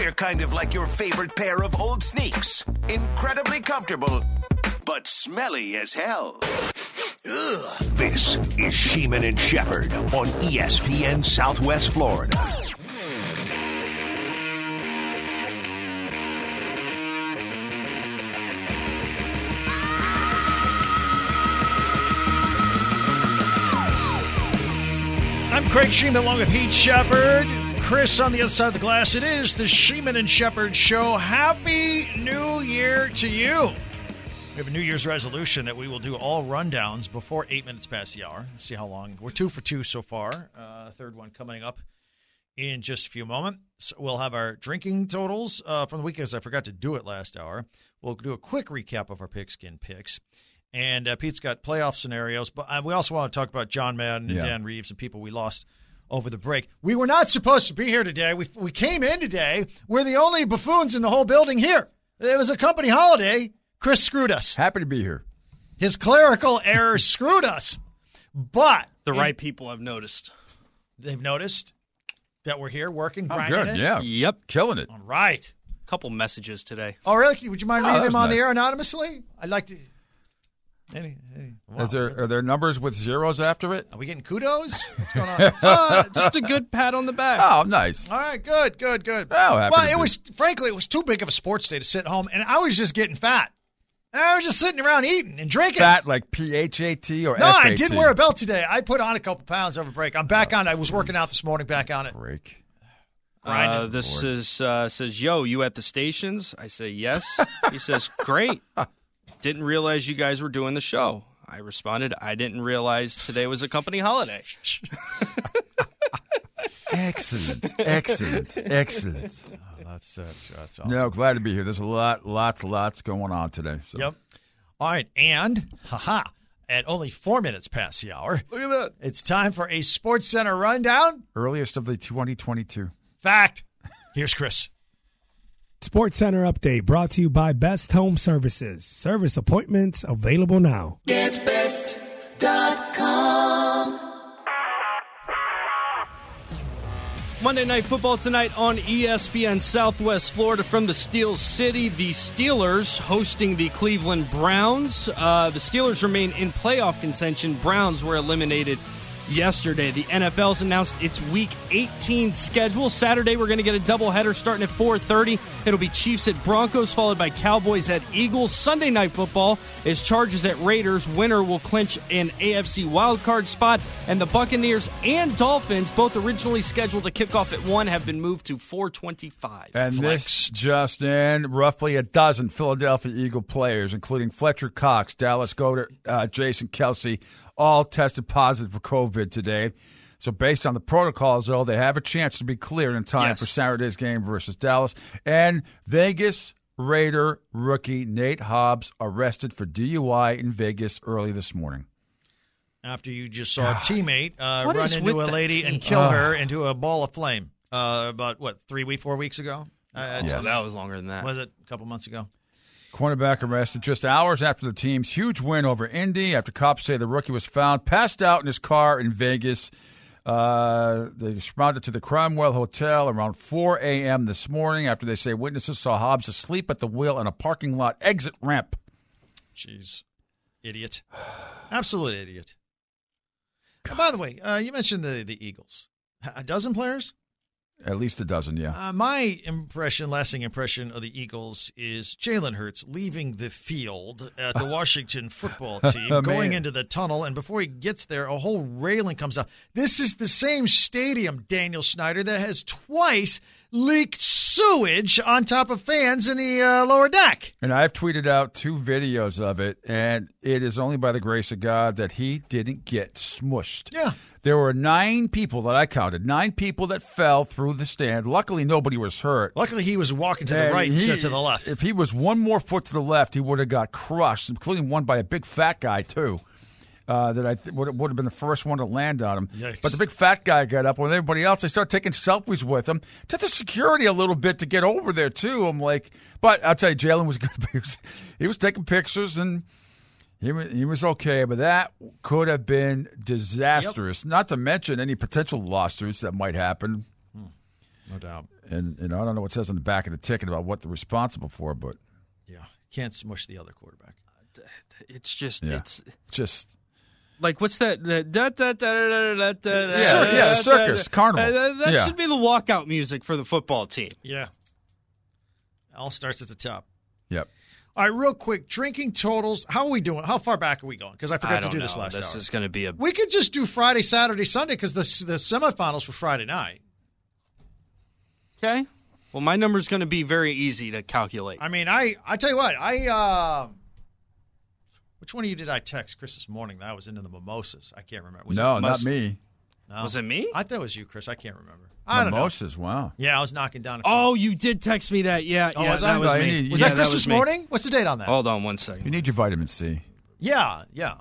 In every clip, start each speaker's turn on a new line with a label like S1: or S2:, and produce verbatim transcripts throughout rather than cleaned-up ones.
S1: They're kind of like your favorite pair of old sneaks. Incredibly comfortable, but smelly as hell. Ugh. This is Sheeman and Shepherd on E S P N Southwest Florida.
S2: I'm Craig Sheeman along with Pete Shepherd. Chris on the other side of the glass. It is the Sheeman and Shepherd Show. Happy New Year to you. We have a New Year's resolution that we will do all rundowns before eight minutes past the hour. See how long. We're two for two so far. Uh, third one coming up in just a few moments. We'll have our drinking totals uh, from the week, as I forgot to do it last hour. We'll do a quick recap of our pigskin picks. And uh, Pete's got playoff scenarios, but uh, we also want to talk about John Madden and yeah. Dan Reeves and people we lost over the break. We were not supposed to be here today. We we came in today. We're the only buffoons in the whole building here. It was a company holiday. Chris screwed us.
S3: Happy to be here.
S2: His clerical errors screwed us. But
S4: the
S2: in,
S4: right people have noticed.
S2: They've noticed that we're here working,
S3: oh,
S2: grinding
S3: good.
S2: it.
S3: Yeah.
S4: Yep.
S3: Killing it.
S2: All right.
S4: Couple messages today.
S2: Oh, really? Would you mind
S3: oh,
S2: reading them on
S3: nice.
S2: the air anonymously? I'd like to. Any, any, wow.
S3: Is there, are there numbers with zeros after it?
S2: Are we getting kudos? What's going on?
S4: uh, just a good pat on the back.
S3: Oh, nice.
S2: All right, good, good, good.
S3: Oh, happy
S2: well,
S3: to
S2: it
S3: be.
S2: was, frankly, it was too big of a sports day to sit home, and I was just getting fat. I was just sitting around eating and drinking.
S3: Fat like P H A T or
S2: no,
S3: F A T?
S2: I didn't wear a belt today. I put on a couple pounds over break. I'm back oh, on. I was working out this morning, back on it.
S3: Break.
S4: Uh, this is uh, says, yo, you at the stations? I say, yes. He says, great. Didn't realize you guys were doing the show. I responded, I didn't realize today was a company holiday.
S3: Excellent, excellent, excellent.
S2: Oh, that's, that's, that's awesome.
S3: No, glad to be here. There's a lot, lots, lots going on today. So.
S2: Yep. All right, and, haha, at only four minutes past the hour.
S3: Look at that.
S2: It's time for a Sports Center rundown.
S3: Earliest of the twenty twenty-two.
S2: Fact. Here's Chris.
S5: Sports Center update brought to you by Best Home Services. Service appointments available now.
S6: Get best dot com.
S4: Monday Night Football tonight on E S P N Southwest Florida from the Steel City. The Steelers hosting the Cleveland Browns. Uh, the Steelers remain in playoff contention. Browns were eliminated yesterday. The N F L's announced its Week eighteen schedule. Saturday, we're going to get a doubleheader starting at four thirty. It'll be Chiefs at Broncos, followed by Cowboys at Eagles. Sunday Night Football is Chargers at Raiders. Winner will clinch an A F C wildcard spot. And the Buccaneers and Dolphins, both originally scheduled to kick off at one, have been moved to four twenty-five.
S3: And
S4: Flex.
S3: this just in, roughly a dozen Philadelphia Eagle players, including Fletcher Cox, Dallas Goedert, uh, Jason Kelsey, all tested positive for COVID today. So based on the protocols, though, they have a chance to be cleared in time
S4: yes.
S3: for Saturday's game versus Dallas. And Vegas Raider rookie Nate Hobbs arrested for D U I in Vegas early this morning.
S2: After you just saw God. a teammate uh,
S4: What
S2: run
S4: is
S2: into
S4: with
S2: a lady
S4: that
S2: and
S4: team?
S2: kill
S3: Oh.
S2: her into a ball of flame uh, about, what, three weeks, four weeks ago? Uh,
S4: Oh,
S3: Yes.
S4: that was longer than that.
S2: Was it a couple months ago?
S3: Cornerback arrested just hours after the team's huge win over Indy after cops say the rookie was found passed out in his car in Vegas. Uh, they responded to the Cromwell Hotel around four a.m. this morning after they say witnesses saw Hobbs asleep at the wheel in a parking lot exit ramp.
S2: Jeez. Idiot. Absolute idiot. And by the way, uh, you mentioned the, the Eagles. A dozen players?
S3: At least a dozen, yeah.
S2: Uh, my impression, lasting impression of the Eagles is Jalen Hurts leaving the field at the Washington football team,
S3: Oh,
S2: going
S3: man.
S2: into the tunnel, and before he gets there, a whole railing comes out. This is the same stadium, Daniel Snyder, that has twice leaked sewage on top of fans in the uh, lower deck.
S3: And I've tweeted out two videos of it, and it is only by the grace of God that he didn't get smushed.
S2: Yeah.
S3: There were nine people that I counted, nine people that fell through the stand. Luckily, nobody was hurt.
S2: Luckily, he was walking to the
S3: And
S2: right
S3: he-
S2: instead of to the left.
S3: If he was one more foot to the left, he would have got crushed, including one by a big fat guy, too. Uh, that I th- would would have been the first one to land on him.
S2: Yikes.
S3: But the big fat guy got up. When everybody else, they start taking selfies with him. Took the security a little bit to get over there, too. I'm like, but I'll tell you, Jalen was good. He was, he was taking pictures, and he was, he was okay. But that could have been disastrous, not to mention any potential lawsuits that might happen.
S2: No doubt.
S3: And, and I don't know what it says on the back of the ticket about what they're responsible for, but
S2: Yeah, can't smush the other quarterback.
S4: It's just
S3: yeah.
S4: it's
S3: just
S4: like what's that? The, da, da, da, da, da, da,
S3: yeah, circus, yeah, circus, carnival.
S4: Uh, that that
S3: yeah.
S4: should be the walkout music for the football team.
S2: Yeah. All starts at the top.
S3: Yep.
S2: All right, real quick, drinking totals. How are we doing? How far back are we going? Because I forgot
S4: I
S2: to
S4: don't
S2: do
S4: know.
S2: this last
S4: This
S2: hour.
S4: is going to be a.
S2: We could just do Friday, Saturday, Sunday because the the semifinals were Friday night.
S4: Okay. Well, my number is going to be very easy to calculate.
S2: I mean, I I tell you what, I uh, which one of you did I text Chris this morning that I was into the mimosas? I can't remember. Was
S3: no,
S2: it,
S3: not
S4: must-
S3: me.
S2: no.
S4: Was it me?
S2: I thought it was you, Chris. I can't remember. I don't know.
S3: Mimosas, wow.
S2: Yeah, I was knocking down. A few.
S4: Oh, you did text me that. Yeah,
S2: Oh,
S4: yeah,
S2: was
S4: that
S2: I?
S4: was
S3: No,
S4: me.
S3: you need-
S2: was
S3: yeah,
S2: that Chris
S4: was
S2: this
S4: me.
S2: morning? What's the date on that?
S4: Hold on one
S3: You
S4: second.
S3: need your vitamin C.
S2: Yeah, yeah.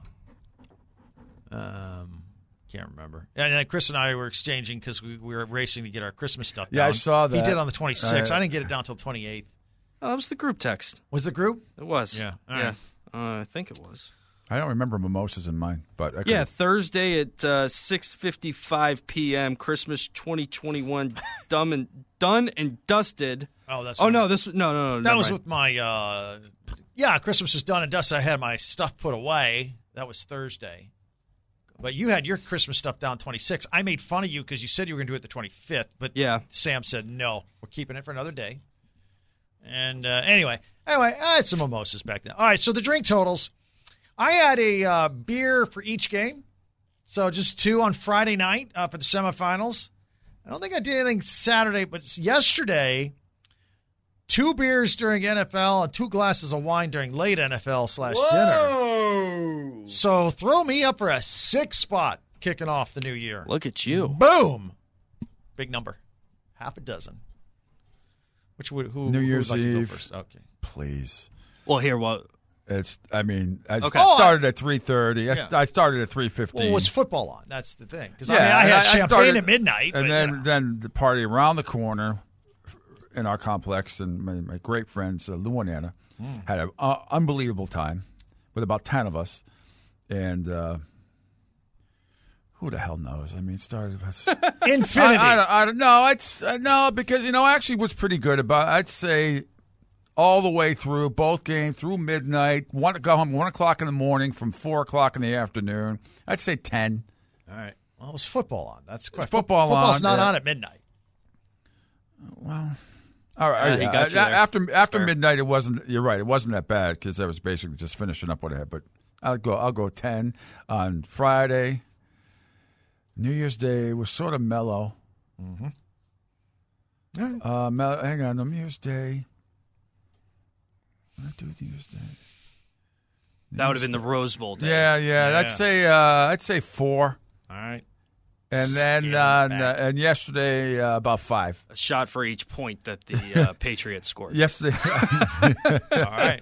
S2: Um, can't remember. And then Chris and I were exchanging because we, we were racing to get our Christmas stuff
S3: Yeah, I
S2: down.
S3: saw
S2: He
S3: that.
S2: did on the twenty-sixth.
S3: Uh,
S2: I didn't get it down until the twenty-eighth.
S4: Oh, that was the group text.
S2: Was the group?
S4: It was.
S2: Yeah, all
S4: yeah.
S2: right.
S4: Uh, I think it was.
S3: I don't remember mimosas in mine, but I could-
S4: Yeah, Thursday at uh, six fifty-five p.m. Christmas twenty twenty-one. Dumb and done and dusted.
S2: Oh, that's
S4: Oh
S2: right.
S4: no, this no no no.
S2: That
S4: never
S2: was
S4: mind.
S2: with my, uh, yeah, Christmas was done and dusted. I had my stuff put away. That was Thursday. But you had your Christmas stuff down twenty-sixth. I made fun of you because you said you were going to do it the twenty-fifth. But
S4: Yeah.
S2: Sam said, no, we're keeping it for another day. And uh, anyway, anyway, I had some mimosas back then. All right, so the drink totals. I had a uh, beer for each game. So just two on Friday night uh, for the semifinals. I don't think I did anything Saturday, but yesterday, two beers during N F L and two glasses of wine during late N F L slash dinner. So throw me up for a six spot kicking off the new year.
S4: Look at you.
S2: Boom. Big number. Half a dozen. Which would who
S3: New
S2: who
S3: Year's
S2: would like to go
S3: Eve.
S2: first? Okay.
S3: please.
S4: Well, here, what?
S3: It's. I mean, I
S4: Okay.
S3: started at three thirty. I,
S2: Yeah.
S3: I started at three fifteen.
S2: Well, was football on? That's the thing. Because
S3: Yeah,
S2: I mean, I
S3: and
S2: had
S3: I- I
S2: champagne
S3: started-
S2: at midnight.
S3: and
S2: but,
S3: then
S2: you know.
S3: then the party around the corner in our complex, and my, my great friends uh, Lou and Anna
S2: Mm.
S3: had an uh, unbelievable time with about ten of us, and uh, who the hell knows? I mean, it started.
S2: Infinity.
S3: I, I, don't, I don't know. It's uh, no, because you know, actually, was pretty good about. I'd say all the way through both games through midnight. One go home one o'clock in the morning from four o'clock in the afternoon. I'd say ten.
S2: All right. Well, it was football on. That's quite
S3: football
S2: Football's
S3: on,
S2: not
S3: yeah.
S2: on at midnight.
S3: Well, all right.
S4: Yeah, he
S3: yeah.
S4: got you
S3: Uh,
S4: there.
S3: After after
S4: fair.
S3: midnight, it wasn't. You're right. It wasn't that bad because I was basically just finishing up what I had. But I'll go. I'll go ten on Friday. New Year's Day was sort of mellow.
S2: Mm-hmm.
S3: Uh, mel- hang on, New Year's Day. What did I do with New Year's Day?
S4: That would have been the Rose Bowl day.
S3: Yeah, yeah.
S2: Yeah.
S3: I'd say. Uh, I'd say four.
S2: All right.
S3: And then
S2: Scaling
S3: uh,
S2: back.
S3: and yesterday uh, about five.
S4: A shot for each point that the uh, Patriots scored.
S3: Yesterday.
S2: All right.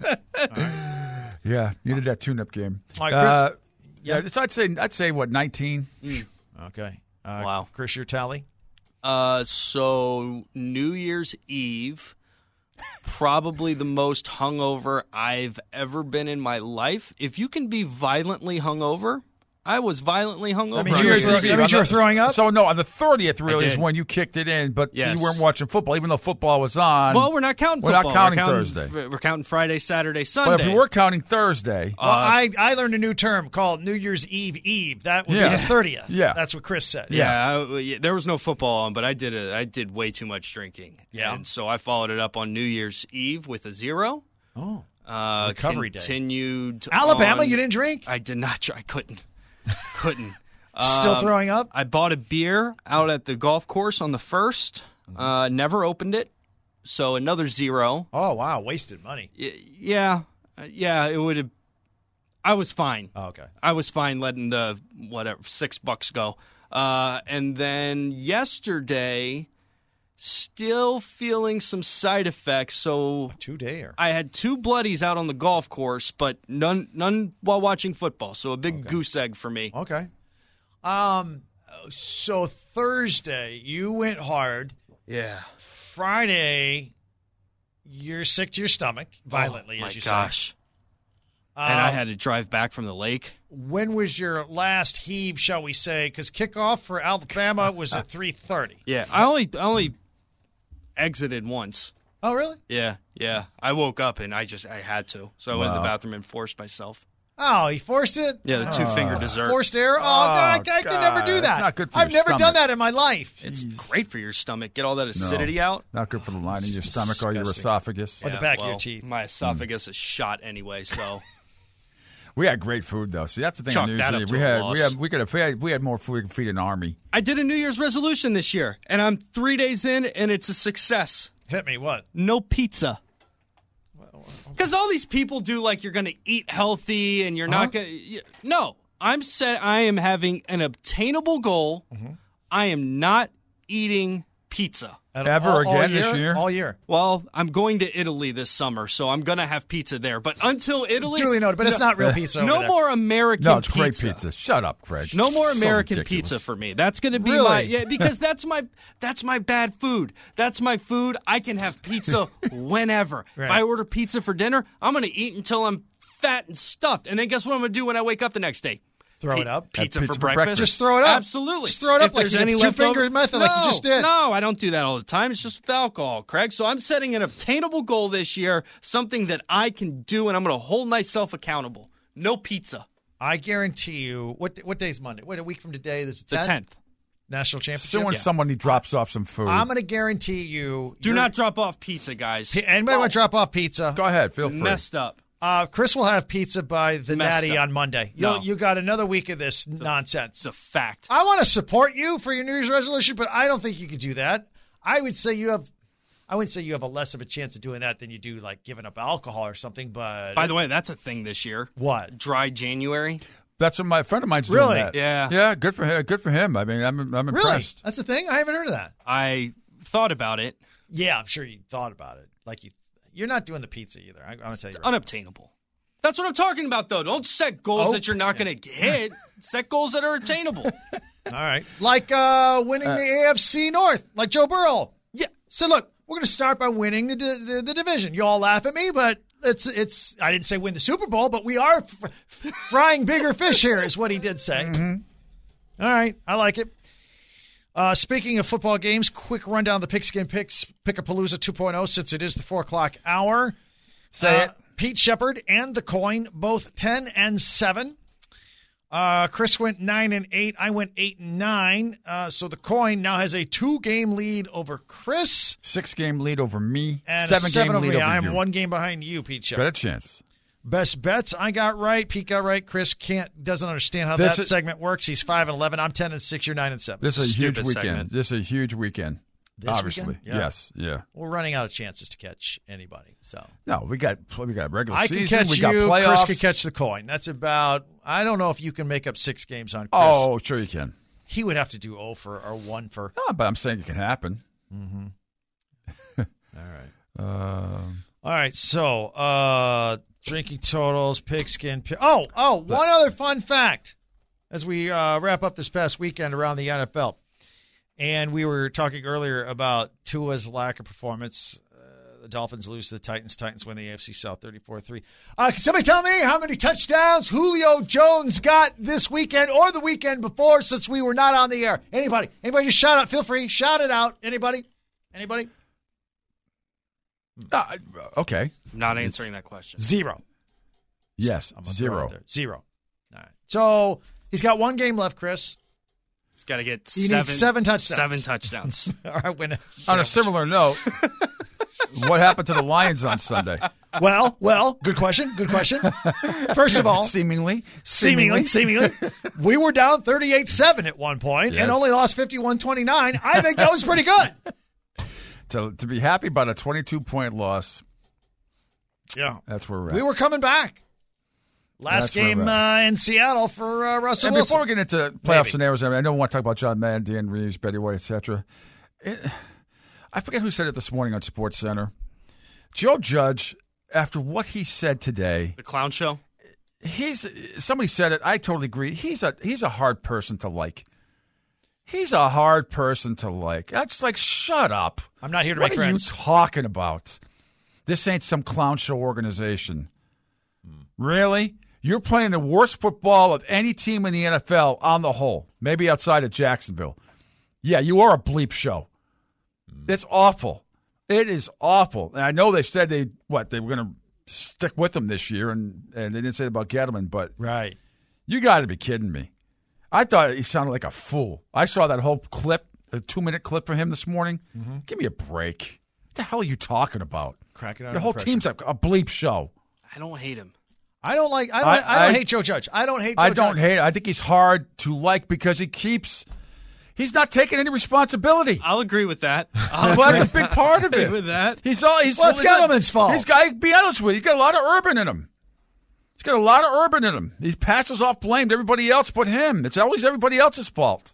S3: Yeah, needed that tune-up game.
S2: All right, Chris.
S3: Uh, yeah, it's- I'd say I'd say what nineteen.
S2: Okay. Uh,
S4: Wow.
S2: Chris, your tally?
S4: Uh, so New Year's Eve, probably the most hungover I've ever been in my life. If you can be violently hungover, I was violently hungover.
S2: means
S4: on
S2: you were
S4: New Year's
S2: throw-
S4: Eve.
S2: that means you were throwing up?
S3: So no, on the thirtieth really is
S4: did.
S3: when you kicked it in, but
S4: Yes.
S3: you weren't watching football, even though football was on.
S4: Well, we're not counting
S3: We're not
S4: football.
S3: counting
S4: we're counting,
S3: Thursday.
S4: We're counting Friday, Saturday, Sunday.
S3: but if you were counting Thursday,
S2: Well, I, I learned a new term called New Year's Eve Eve. That would
S3: Yeah.
S2: be the thirtieth.
S3: Yeah.
S2: That's what Chris said.
S4: Yeah, I- yeah, there was no football on, but I did a, I did way too much drinking.
S2: Yeah.
S4: And so I followed it up on New Year's Eve with a zero.
S2: Oh.
S4: Uh,
S2: Recovery day.
S4: continued.
S2: Alabama,
S4: on-
S2: you didn't drink?
S4: I did not. Try, I couldn't. couldn't.
S2: Still
S4: Um,
S2: throwing up?
S4: I bought a beer out at the golf course on the first.
S2: Mm-hmm.
S4: Uh, never opened it, so another zero.
S2: Oh, wow. Wasted money.
S4: Y- yeah, Uh, yeah. It would have. I was fine.
S2: Oh, okay.
S4: I was fine letting the whatever six bucks go. Uh, and then yesterday, still feeling some side effects. So
S2: Two dayer.
S4: I had two bloodies out on the golf course, but none none while watching football. So a big goose egg for me.
S2: Okay. Um. So Thursday, you went hard.
S4: Yeah.
S2: Friday, you're sick to your stomach violently,
S4: oh, my
S2: as you
S4: gosh.
S2: say.
S4: And I
S2: Um,
S4: had to drive back from the lake.
S2: When was your last heave, shall we say? Because kickoff for Alabama was at three thirty.
S4: Yeah, I only I only exited once.
S2: Oh, really?
S4: Yeah, yeah. I woke up and I just I had to, so I went to
S3: Wow.
S4: the bathroom and forced myself.
S2: Oh, he forced it?
S4: Yeah, the two finger dessert.
S2: Forced error? Oh, God, I, I can never do
S3: God,
S2: that.
S3: that's not good for
S2: I've
S3: your
S2: never done
S3: stomach.
S2: that in my life.
S4: It's great for your stomach. Get all that
S3: No,
S4: acidity out.
S3: Not good for the lining of your stomach or your
S2: disgusting.
S3: esophagus.
S2: Or the back of your teeth.
S4: My esophagus is shot anyway, so
S3: We had great food though. See, that's the thing.
S4: Chalk
S3: on New
S4: that
S3: Year's
S4: up
S3: Eve.
S4: to
S3: We
S4: a
S3: had,
S4: loss.
S3: we had, we could have, we had, we had more food we could feed an army.
S4: I did a New Year's resolution this year, and I'm three days in, and it's a success.
S2: Hit me, what?
S4: No pizza. Because all these people do like you're going to eat healthy and you're
S2: Uh-huh.
S4: not going to. No, I'm set. I am having an obtainable goal.
S2: Mm-hmm.
S4: I am not eating pizza.
S2: At
S3: Ever
S2: all, all
S3: again this year?
S2: All year.
S4: Well, I'm going to Italy this summer, so I'm going to have pizza there. But until Italy.
S2: Duly noted, but it's not real pizza over
S4: No
S2: there.
S4: more American
S3: No, it's
S4: pizza.
S3: great pizza. Shut up, Craig.
S4: No more
S3: So
S4: American
S3: ridiculous.
S4: pizza for me. That's going to be
S2: Really?
S4: my yeah because that's my that's my bad food. That's my food. I can have pizza whenever.
S2: Right.
S4: If I order pizza for dinner, I'm going to eat until I'm fat and stuffed. And then guess what I'm going to do when I wake up the next day?
S2: Throw
S4: Pi-
S2: it up.
S4: Pizza,
S3: pizza
S4: for
S3: for
S4: breakfast.
S3: breakfast.
S2: Just throw it up.
S4: Absolutely.
S2: Just throw it up
S4: If
S2: like
S4: there's
S2: you did
S4: any
S2: two-finger
S4: leftover-
S2: method like you
S4: No,
S2: just did.
S4: No, I don't do that all the time. It's just with alcohol, Craig. So I'm setting an obtainable goal this year, something that I can do, and I'm going to hold myself accountable. No pizza.
S2: I guarantee you. What what day's Monday? Wait, a week from today. This is
S4: The tenth.
S2: National Championship.
S3: Still when somebody drops off some food.
S2: I'm going to guarantee you.
S4: Do
S2: you're-
S4: not drop off pizza, guys.
S2: P- Anybody want to drop off pizza?
S3: Go ahead. Feel free.
S4: Messed up.
S2: Uh, Chris will have pizza by the
S4: Messed
S2: Natty
S4: up.
S2: on Monday.
S4: No.
S2: You you got another week of this nonsense.
S4: It's a fact.
S2: I want to support you for your New Year's resolution, but I don't think you could do that. I would say you have. I wouldn't say you have a less of a chance of doing that than you do like giving up alcohol or something. But
S4: By the way, that's a thing this year.
S2: what?
S4: Dry January.
S3: That's what my friend of mine's
S2: Really?
S3: doing. That.
S4: Yeah.
S3: Yeah. Good for him. Good for him. I mean, I'm I'm
S2: Really?
S3: impressed.
S2: That's the thing. I haven't heard of that.
S4: I thought about it.
S2: Yeah, I'm sure you thought about it. Like you, you're not doing the pizza either. I, I'm gonna tell you. Right.
S4: Unobtainable. That's what I'm talking about, though. Don't set goals
S2: Oh.
S4: that you're not going to hit. Set goals that are attainable.
S2: All right. Like uh, winning the A F C North, like Joe Burrow. Yeah. So look, we're going to start by winning the, the the division. You all laugh at me, but it's it's. I didn't say win the Super Bowl, but we are f- frying bigger fish here, is what he did say. Mm-hmm. All right, I like it. Uh, speaking of football games, quick rundown of the Pigskin Picks Pickapalooza two point oh since it is the four o'clock hour.
S3: Say
S2: Uh,
S3: it.
S2: Pete Shepard and the Coin, both ten and seven. Uh, Chris went nine and eight. I went eight and nine. Uh, so the Coin now has a two-game lead over Chris
S3: Six game lead over me.
S2: and
S3: seven,
S2: a seven
S3: game
S2: over
S3: lead
S2: me.
S3: over
S2: I am
S3: you.
S2: one game behind you, Pete Shepard.
S3: Got a chance.
S2: Best bets I got right. Pete got right. Chris can't doesn't understand how
S3: This
S2: that
S3: is-
S2: segment works. He's five and eleven. I'm ten and six. You're nine and seven.
S3: This is a huge
S4: Stupid
S3: weekend.
S4: segment.
S3: This is a huge weekend.
S2: This
S3: Obviously,
S2: weekend? Yeah.
S3: yes, yeah.
S2: We're running out of chances to catch anybody. So
S3: No, we got we got regular
S2: I can
S3: season.
S2: catch
S3: we got
S2: you.
S3: playoffs.
S2: Chris can catch the Coin. That's about. I don't know if you can make up six games on Chris.
S3: Oh, sure you can.
S2: He would have to do zero for or one for.
S3: No, but I'm saying it can happen.
S2: All right.
S3: Um,
S2: All right. So, uh, drinking totals, pigskin. Pi- oh, oh, one other fun fact as we uh, wrap up this past weekend around the N F L. And we were talking earlier about Tua's lack of performance. Uh, the Dolphins lose to the Titans. Titans win the A F C South thirty-four three. Uh, can somebody tell me how many touchdowns Julio Jones got this weekend or the weekend before since we were not on the air? Anybody? Anybody just shout out. Feel free. Shout it out. Anybody? Anybody?
S3: uh, okay.
S4: I'm not answering that question.
S2: Zero.
S3: Yes.
S2: I'm gonna throw it
S3: Zero.
S2: out there. Zero. All right. So he's got one game left, Chris.
S4: He's got to get
S2: He
S4: seven,
S2: needs seven touchdowns.
S4: Seven touchdowns.
S2: All right, win it.
S3: On a similar note, what happened to the Lions on Sunday?
S2: Well, well, good question. Good question. First of all,
S3: Seemingly,
S2: seemingly, seemingly, we were down thirty-eight seven at one point
S3: Yes.
S2: and only lost fifty-one twenty-nine. I think that was pretty good.
S3: to to be happy about a twenty-two point loss.
S2: Yeah.
S3: That's where we're at.
S2: We were coming back. Last
S3: That's where
S2: game
S3: we're
S2: uh, in Seattle for uh, Russell
S3: And
S2: Wilson.
S3: before we get into playoff
S2: Maybe.
S3: scenarios, I mean, I don't want to talk about John Madden, Dan Reeves, Betty White, et cetera. It, I forget who said it this morning on Sports Center. Joe Judge, after what he said today,
S4: The clown show?
S3: he's somebody said it. I totally agree. He's a he's a hard person to like. He's a hard person to like. That's like, shut up.
S2: I'm not here to
S3: What
S2: make
S3: are
S2: friends.
S3: you talking about? This ain't some clown show organization. Really? You're playing the worst football of any team in the N F L on the whole, maybe outside of Jacksonville. Yeah, you are a bleep show. It's awful. It is awful. And I know they said they what they were going to stick with him this year, and, and they didn't say it about Gettleman, but
S2: right.
S3: You got to be kidding me. I thought he sounded like a fool. I saw that whole clip, a two-minute clip from him this morning. Mm-hmm. Give me a break. What the hell are you talking about?
S2: Cracking out.
S3: Your whole team's a, a bleep show.
S4: I don't hate him.
S2: I don't like. I don't. I, I don't I, hate Joe Judge. I don't hate. Joe
S3: I don't
S2: Judge.
S3: hate. I think he's hard to like because he keeps. He's not taking any responsibility.
S4: I'll agree with that.
S3: Well, that's a big part of it.
S4: With that,
S3: he's all. He's.
S2: Well, it's Gettleman's fault.
S3: He's got. Be honest with you, he's got a lot of urban in him. He's got a lot of urban in him. He passes off blame to everybody else but him. It's always everybody else's fault.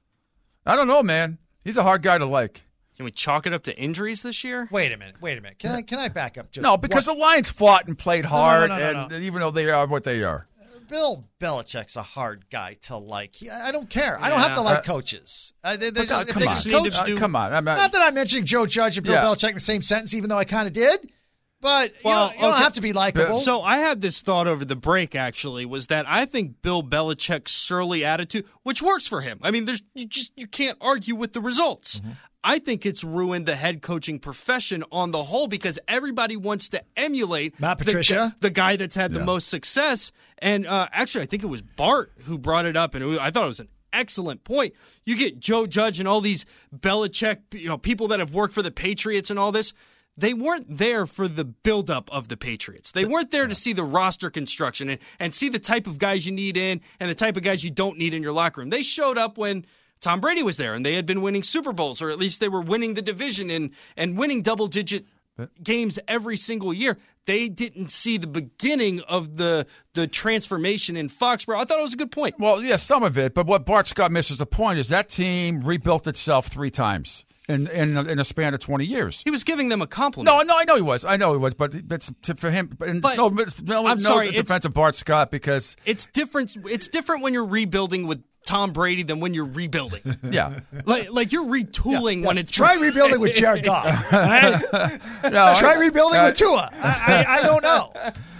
S3: I don't know, man. He's a hard guy to like.
S4: Can we chalk it up to injuries this year?
S2: Wait a minute. Wait a minute. Can I can I back up just
S3: No, because
S2: one?
S3: the Lions fought and played hard,
S2: no, no, no, no,
S3: and
S2: no.
S3: even though they are what they are.
S2: Bill Belichick's a hard guy to like. He, I don't care. I don't have to like uh, coaches. Uh, they, they just,
S3: uh, come,
S2: they
S3: on.
S2: just coach,
S3: uh, come on. I'm not,
S2: not that I'm mentioning Joe Judge and Bill
S3: yeah.
S2: Belichick in the same sentence, even though I kind of did. But you,
S4: well,
S2: don't, you okay. don't have to be likable.
S4: So I had this thought over the break, actually, was that I think Bill Belichick's surly attitude, which works for him. I mean, there's you just you can't argue with the results. Mm-hmm. I think it's ruined the head coaching profession on the whole because everybody wants to emulate
S2: Matt Patricia,
S4: the, the guy that's had
S3: yeah.
S4: the most success. And uh, actually, I think it was Bart who brought it up, and it was, I thought it was an excellent point. You get Joe Judge and all these Belichick, you know, people that have worked for the Patriots and all this. They weren't there for the buildup of the Patriots. They weren't there to see the roster construction and, and see the type of guys you need in and the type of guys you don't need in your locker room. They showed up when Tom Brady was there and they had been winning Super Bowls, or at least they were winning the division and, and winning double-digit games every single year. They didn't see the beginning of the the transformation in Foxborough. I thought it was a good point.
S3: Well, yeah, some of it. But what Bart Scott misses the point is that team rebuilt itself three times. In, in in a span of twenty years,
S4: he was giving them a compliment.
S3: No, no, I know he was. I know he was, but it's for him. And
S4: but,
S3: no, no,
S4: I'm
S3: no
S4: sorry,
S3: defense of Bart Scott because
S4: it's different. It's different when you're rebuilding with Tom Brady than when you're rebuilding.
S3: Yeah,
S4: like like you're retooling yeah, yeah. when it's
S2: try rebuilding with Jared Goff. Right? no, try rebuilding uh, with Tua. I, I, I don't know.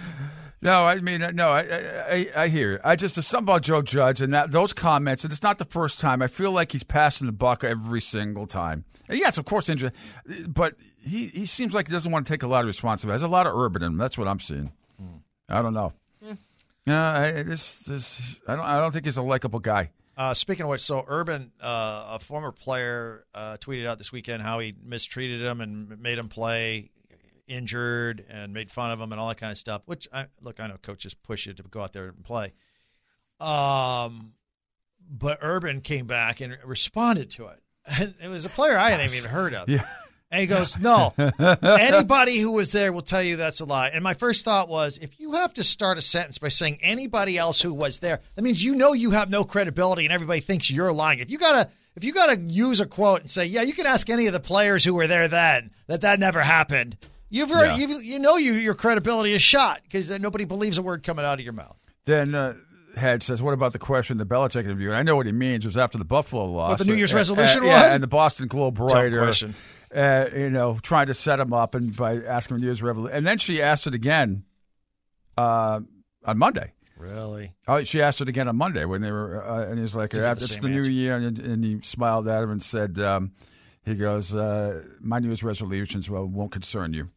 S3: No, I mean, no, I, I I hear it. I just, there's something about Joe Judge and that those comments, and it's not the first time. I feel like he's passing the buck every single time. And yes, of course, injury, but he, he seems like he doesn't want to take a lot of responsibility. There's a lot of urban in him. That's what I'm seeing. Mm. I don't know. Yeah, yeah I, this, this, I don't I don't think he's a likable guy.
S2: Uh, speaking of which, so Urban, uh, a former player, uh, tweeted out this weekend how he mistreated him and made him play injured and made fun of him and all that kind of stuff, which, I look, I know coaches push you to go out there and play. Um, but Urban came back and responded to it. And it was a player I hadn't even heard of.
S3: Yeah.
S2: And he goes, no, anybody who was there will tell you that's a lie. And my first thought was, if you have to start a sentence by saying anybody else who was there, that means you know you have no credibility and everybody thinks you're lying. If you got to if you got to use a quote and say, yeah, you can ask any of the players who were there then that that never happened, You've heard, yeah. you you know you, your credibility is shot because nobody believes a word coming out of your mouth.
S3: Then uh, Head says, what about the question in the Belichick interview? And I know what he means. It was after the Buffalo loss.
S2: What, the New Year's
S3: uh,
S2: resolution
S3: uh,
S2: one?
S3: Yeah, and the Boston Globe writer,
S2: question.
S3: Uh, you know, trying to set him up and by asking him New Year's resolution. And then she asked it again uh, on Monday.
S2: Really?
S3: Oh, she asked it again on Monday when they were, uh, and he's like, uh, "It's the, the new year," and, and he smiled at her and said, um, "He goes, uh, my New Year's resolutions well won't concern you."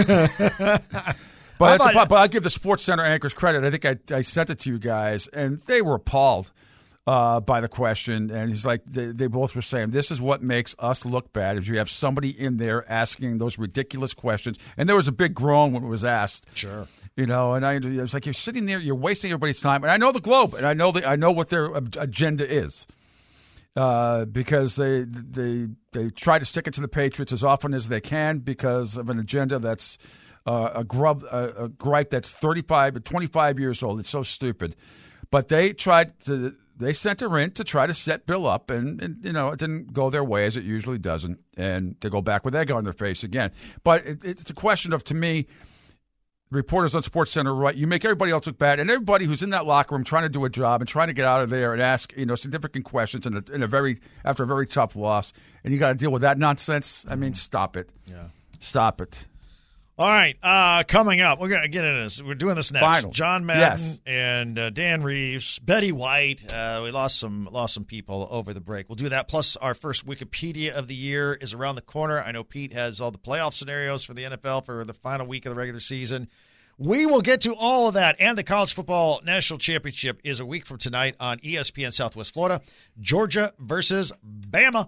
S3: But, it's a, but I'll give the Sports Center anchors credit. I think I, I sent it to you guys, and they were appalled uh, by the question. And he's like, they, they both were saying, this is what makes us look bad, is you have somebody in there asking those ridiculous questions. And there was a big groan when it was asked.
S2: Sure.
S3: You know, and I, I was like, you're sitting there, you're wasting everybody's time. And I know the Globe, and I know the, I know what their agenda is. Uh, because they they they try to stick it to the Patriots as often as they can because of an agenda that's uh, a grub a, a gripe that's thirty-five, twenty-five years old. It's so stupid. But they tried to they sent her in to try to set Bill up, and, and you know it didn't go their way as it usually doesn't, and they go back with egg on their face again. But it, it's a question of, to me, reporters on SportsCenter, right? You make everybody else look bad, and everybody who's in that locker room trying to do a job and trying to get out of there and ask, you know, significant questions in a, in a very after a very tough loss, and you got to deal with that nonsense. I mean, stop it.
S2: Yeah,
S3: stop it.
S2: All right, uh, coming up, we're going to get into this. We're doing this next.
S3: Final.
S2: John Madden
S3: Yes.
S2: and uh, Dan Reeves, Betty White. Uh, we lost some lost some people over the break. We'll do that. Plus, our first Wikipedia of the year is around the corner. I know Pete has all the playoff scenarios for the N F L for the final week of the regular season. We will get to all of that, and the College Football National Championship is a week from tonight on E S P N Southwest Florida. Georgia versus Bama.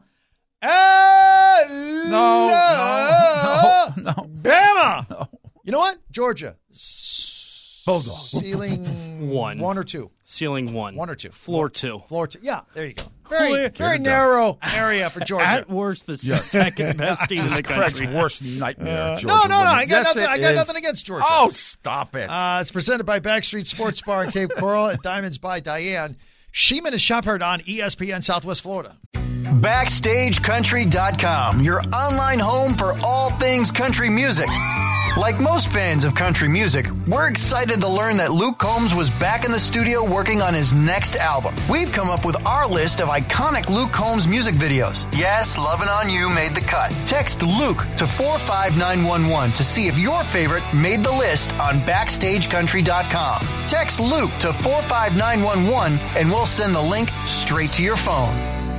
S3: No, no, no, no.
S2: Bama.
S3: No.
S2: You know what? Georgia.
S3: Hold on.
S2: Ceiling
S4: One.
S2: One or two.
S4: Ceiling one.
S2: One or two.
S4: Floor two.
S2: Floor two. Yeah, there you go. Very,
S4: Clear.
S2: very
S3: Get it
S2: narrow area for Georgia.
S4: At worst, the second best team in the
S3: Craig's
S4: country.
S3: worst nightmare.
S2: Uh,
S3: Georgia
S2: no, no, no.
S3: winning.
S2: I got,
S3: Yes,
S2: nothing,
S3: it
S2: I got
S3: is.
S2: nothing against Georgia.
S3: Oh, stop it.
S2: Uh, it's presented by Backstreet Sports Bar in Cape Coral at Diamonds by Diane. Sheeman and Shepherd on E S P N Southwest Florida.
S7: Backstage Country dot com, your online home for all things country music. Like most fans of country music, we're excited to learn that Luke Combs was back in the studio working on his next album. We've come up with our list of iconic Luke Combs music videos. Yes, Lovin' On You made the cut. Text Luke to four five nine one one to see if your favorite made the list on Backstage Country dot com. Text Luke to four five nine one one and we'll send the link straight to your phone.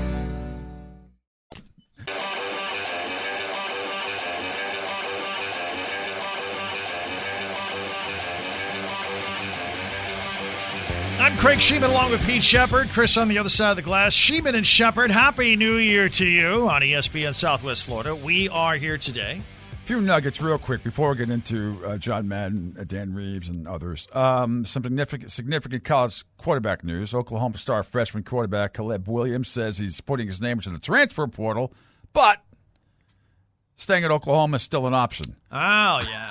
S2: I'm Craig Sheeman along with Pete Shepard. Chris on the other side of the glass. Sheeman and Shepard, Happy New Year to you on E S P N Southwest Florida. We are here today.
S3: A few nuggets real quick before we get into uh, John Madden, uh, Dan Reeves, and others. Um, some significant, significant college quarterback news. Oklahoma star freshman quarterback Caleb Williams says he's putting his name into the transfer portal, but staying at Oklahoma is still an option.
S2: Oh, yeah.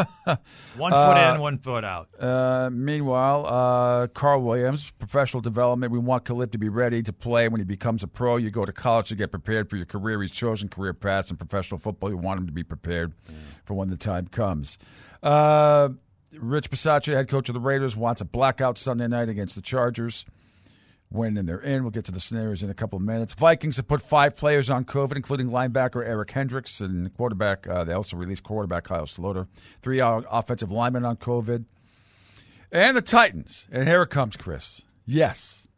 S2: One foot in, one foot out.
S3: Uh, meanwhile, uh, Carl Williams, professional development. We want Caleb to be ready to play when he becomes a pro. You go to college to get prepared for your career. He's chosen career paths in professional football. You want him to be prepared mm. for when the time comes. Uh, Rich Bisaccia, head coach of the Raiders, wants a blackout Sunday night against the Chargers. When and they're in. We'll get to the scenarios in a couple of minutes. Vikings have put five players on COVID, including linebacker Eric Hendricks and quarterback. Uh, they also released quarterback Kyle Sloter. Three uh, offensive linemen on COVID. And the Titans. And here it comes, Chris. Yes.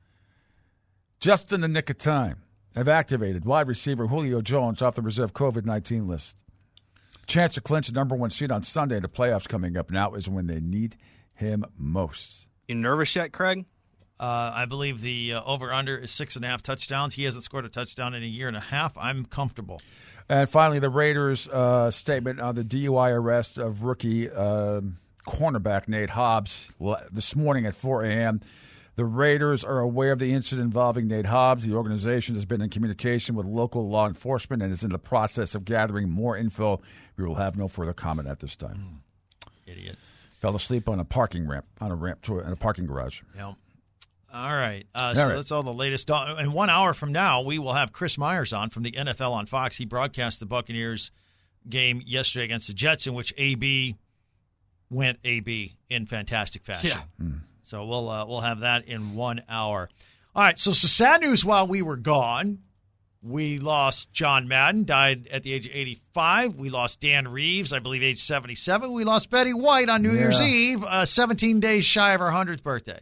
S3: Just in the nick of time, have activated wide receiver Julio Jones off the reserve COVID nineteen list. Chance to clinch the number one seed on Sunday. The playoffs coming up now is when they need him most.
S4: You nervous yet, Craig?
S2: Uh, I believe the uh, over-under is six and a half touchdowns. He hasn't scored a touchdown in a year and a half. I'm comfortable.
S3: And finally, the Raiders' uh, statement on the D U I arrest of rookie uh, cornerback Nate Hobbs this morning at four a.m. The Raiders are aware of the incident involving Nate Hobbs. The organization has been in communication with local law enforcement and is in the process of gathering more info. We will have no further comment at this time.
S2: Mm. Idiot.
S3: Fell asleep on a parking ramp, on a ramp to a, in a parking garage.
S2: Yep. All right. Uh,
S3: all
S2: so
S3: right.
S2: that's all the latest. In one hour from now, we will have Chris Myers on from the N F L on Fox. He broadcast the Buccaneers game yesterday against the Jets, in which A B went A B in fantastic fashion.
S4: Yeah.
S3: Mm.
S2: So we'll uh, we'll have that in one hour. All right. So, so sad news while we were gone. We lost John Madden, died at the age of eighty-five. We lost Dan Reeves, I believe, age seventy-seven. We lost Betty White on New
S3: Yeah.
S2: Year's Eve, uh, seventeen days shy of her hundredth birthday.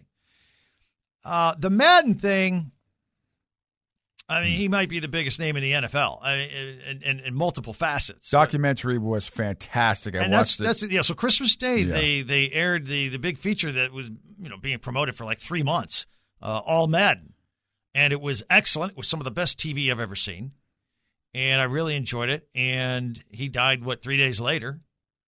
S2: Uh, the Madden thing, I mean, he might be the biggest name in the N F L. I mean, in, in, in multiple facets.
S3: Documentary was fantastic. I
S2: and that's,
S3: watched it.
S2: that's yeah. So Christmas Day,
S3: Yeah.
S2: they they aired the the big feature that was you know being promoted for like three months, uh, all Madden, and it was excellent. It was some of the best T V I've ever seen, and I really enjoyed it. And he died what three days later,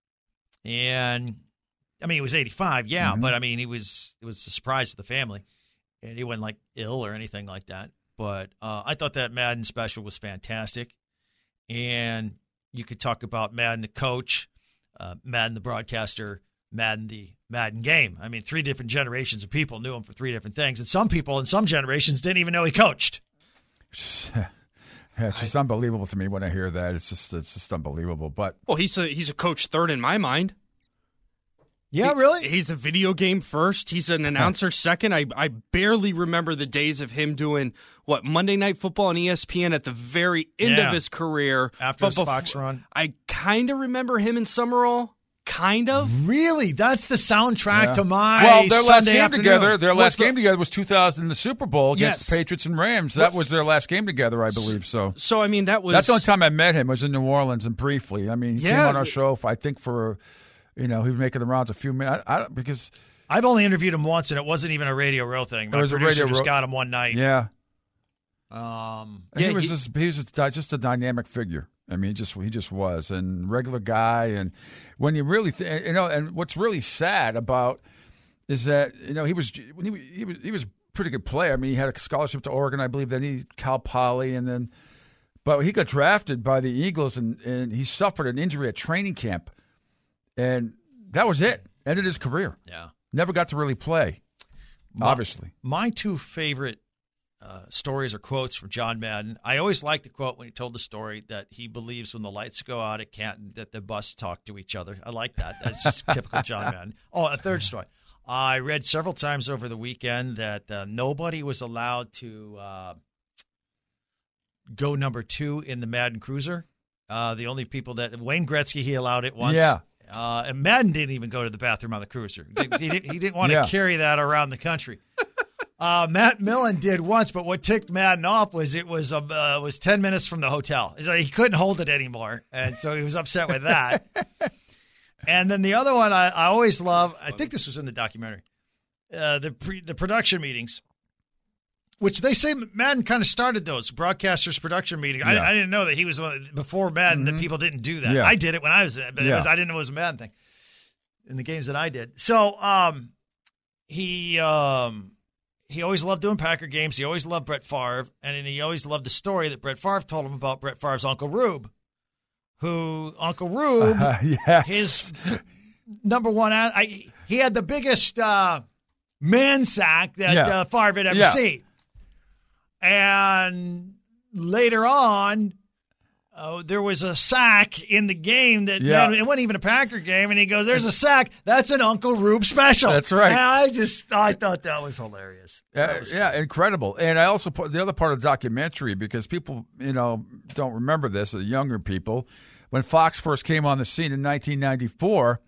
S2: and I mean he was eighty-five, yeah,
S3: Mm-hmm.
S2: but I mean he was it was a surprise to the family. And he wasn't, like, ill or anything like that. But uh, I thought that Madden special was fantastic. And you could talk about Madden the coach, uh, Madden the broadcaster, Madden the Madden game. I mean, three different generations of people knew him for three different things. And some people in some generations didn't even know he coached.
S3: Yeah, it's just I, unbelievable to me when I hear that. It's just it's just unbelievable. But
S4: Well, he's a he's a coach third in my mind.
S2: Yeah,
S4: He-
S2: really?
S4: He's a video game first. He's an announcer second. I, I barely remember the days of him doing, what, Monday Night Football on E S P N at the very end
S2: Yeah.
S4: of his career.
S2: After
S4: But
S2: his
S4: bef-
S2: Fox run.
S4: I kind of remember him in Summerall. kind of.
S2: Really? That's the soundtrack
S3: Yeah.
S2: to my
S3: Well, their last
S2: Sunday
S3: game
S2: afternoon.
S3: together, their
S4: What's
S3: last
S4: the-
S3: game together was two thousand in the Super Bowl against
S4: Yes.
S3: the Patriots and Rams. That was their last game together, I believe. So
S4: So, I mean, that was...
S3: that's the only time I met him was in New Orleans and briefly. I mean, he came
S4: Yeah.
S3: on our show, for, I think, for, you know, he was making the rounds a few minutes. I, I, because,
S2: I've only interviewed him once, and it wasn't even a Radio Row thing. My
S3: It was a
S2: producer
S3: Radio
S2: just
S3: Row-
S2: got him one night.
S3: yeah.
S2: Um,
S3: And
S4: Yeah,
S3: he was
S4: he-
S3: just he was just, just a dynamic figure. I mean, just he just was, and regular guy. And when you really, th- you know, and what's really sad about is that you know he was when he he was he was a pretty good player. I mean, he had a scholarship to Oregon, I believe. Then he Cal Poly, and then, but he got drafted by the Eagles, and and he suffered an injury at training camp, and that was it. Ended his career.
S2: yeah.
S3: Never got to really play. Obviously,
S2: My two favorite uh, stories or quotes from John Madden. I always liked the quote when he told the story that he believes when the lights go out at Canton that the bus talk to each other. I like that. That's just typical John Madden. Oh, a third story. I read several times over the weekend that uh, nobody was allowed to uh, go number two in the Madden Cruiser. Uh, the only people that Wayne Gretzky, he allowed it once.
S3: Yeah.
S2: Uh, and Madden didn't even go to the bathroom on the Cruiser. He, he, didn't, he didn't want to
S3: Yeah.
S2: carry that around the country. Uh, Matt Millen did once, but what ticked Madden off was it was uh, uh, was ten minutes from the hotel. He's like, he couldn't hold it anymore, and so he was upset with that. And then the other one I, I always love, I think this was in the documentary, uh, the pre, the production meetings, which they say Madden kind of started those broadcasters production meeting. I,
S3: Yeah.
S2: I didn't know that he was one, before Madden that people didn't do that.
S3: Yeah.
S2: I did it when I was, but it
S3: Yeah.
S2: was, I didn't know it was a Madden thing in the games that I did. So um, he um, he always loved doing Packer games. He always loved Brett Favre, and then he always loved the story that Brett Favre told him about Brett Favre's Uncle Rube, who Uncle Rube,
S3: Uh, yes.
S2: his number one, I, he had the biggest uh, man sack that
S3: Yeah.
S2: uh, Favre had ever
S3: Yeah.
S2: seen. And later on, uh, there was a sack in the game that
S3: Yeah.
S2: it wasn't even a Packer game, and he goes, "There's a sack. That's an Uncle Rube special."
S3: That's right.
S2: And I just, I thought that was hilarious. That
S3: Yeah,
S2: was
S3: yeah, incredible. And I also put the other part of the documentary because people, you know, don't remember this, the younger people, when Fox first came on the scene in nineteen ninety-four.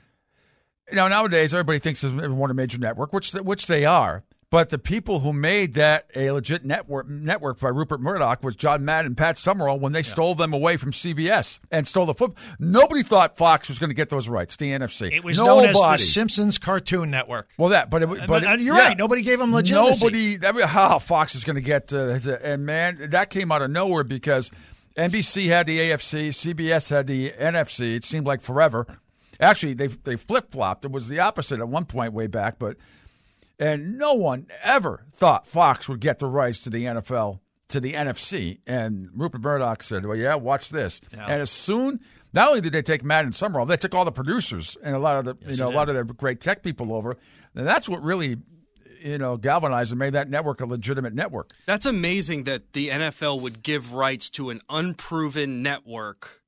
S3: You know, nowadays everybody thinks everyone a major network, which which they are. But the people who made that a legit network network by Rupert Murdoch was John Madden and Pat Summerall when they stole them away from C B S and stole the football. Nobody thought Fox was going to get those rights, the N F C.
S2: It was
S3: Nobody.
S2: known as the Simpsons Cartoon Network.
S3: Well, that, but it, but,
S2: But,
S3: it-
S2: uh, you're
S3: yeah.
S2: right. Nobody gave them legitimacy.
S3: Nobody. I mean, how Fox is going to get? Uh, his- and man, that came out of nowhere because N B C had the A F C, C B S had the N F C. It seemed like forever. Actually, they they flip flopped. It was the opposite at one point way back, but and no one ever thought Fox would get the rights to the N F L to the N F C. And Rupert Murdoch said, "Well, yeah, watch this."
S2: Yeah.
S3: And as soon, not only did they take Madden and Summerall, they took all the producers and a lot of the
S2: Yes,
S3: you know
S2: they
S3: a lot
S2: did.
S3: of the great tech people over. And that's what really, you know, galvanized and made that network a legitimate network.
S4: That's amazing that the N F L would give rights to an unproven network.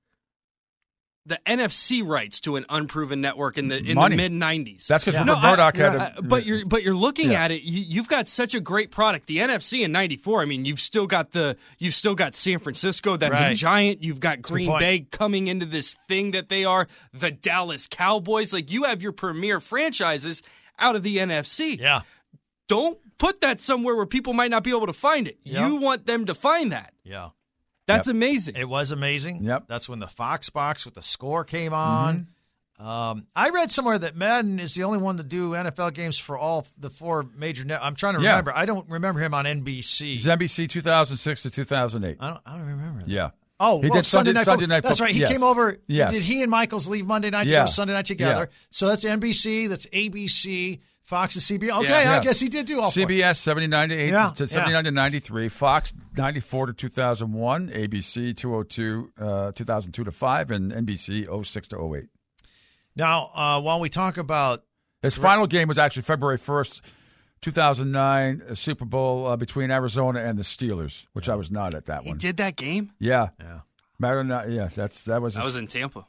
S4: The N F C rights to an unproven network in the in
S3: Money.
S4: the mid nineties.
S3: That's because
S2: Yeah.
S3: Rupert
S4: No, I-
S3: Murdoch had.
S4: Uh,
S3: a,
S4: but you're but you're looking
S3: Yeah.
S4: at it. You, you've got such a great product. The N F C in ninety-four. I mean, you've still got the you've still got San Francisco. That's a
S2: Right.
S4: giant. You've got
S2: a good
S4: Green
S2: point.
S4: Bay coming into this thing that they are. The Dallas Cowboys. Like you have your premier franchises out of the N F C.
S2: Yeah.
S4: Don't put that somewhere where people might not be able to find it.
S2: Yeah.
S4: You want them to find that.
S2: Yeah.
S4: That's
S3: Yep.
S4: amazing.
S2: It was amazing.
S3: Yep.
S2: That's when the Fox box with the score came on. Um, I read somewhere that Madden is the only one to do N F L games for all the four major net. I'm trying to
S3: Yeah.
S2: remember. I don't remember him on N B C.
S3: It's N B C two thousand six to two thousand eight.
S2: I don't. I don't remember. That.
S3: Yeah.
S2: Oh,
S3: He
S2: well,
S3: did Sunday-
S2: Night
S3: Sunday
S2: Football.
S3: Night
S2: That's
S3: Football.
S2: right. He
S3: Yes.
S2: came over.
S3: Yes.
S2: Did he and Michaels leave Monday night to
S3: Yeah.
S2: go Sunday night together?
S3: Yeah.
S2: So that's N B C. That's A B C. Fox and C B S. Okay,
S4: Yeah.
S2: I
S3: Yeah.
S2: guess he did do all four.
S3: C B S seventy-nine to eight
S2: Yeah,
S3: to
S2: yeah.
S3: seventy-nine to ninety-three, Fox ninety-four to two thousand one, A B C two oh two uh, two thousand two to five, and N B C oh six to oh eight.
S2: Now, uh, while we talk about
S3: His final game was actually February first, two thousand nine, a Super Bowl uh, between Arizona and the Steelers, which I was not at that
S4: he
S3: one.
S4: did that game.
S3: Yeah,
S2: yeah.
S3: matter or not, yeah, that's that was
S4: That was in Tampa.